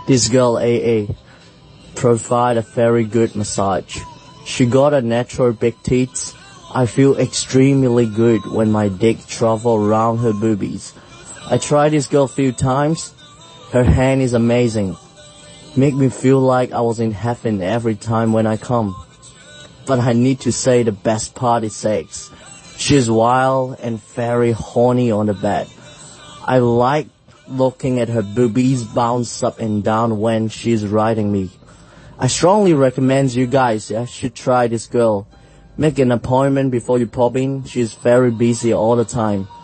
This girl AA provide a very good massage. She got a natural big teeth. I feel extremely good when my dick travel around her boobies. I tried this girl few times. Her hand is amazing. Make me feel like I was in heaven every time when I come. But I need to say the best part is sex. She's wild and very horny on the bed. I like looking at her boobies bounce up and down when she's riding me. I strongly recommend you guys should try this girl. Make an appointment before you pop in. She's very busy all the time.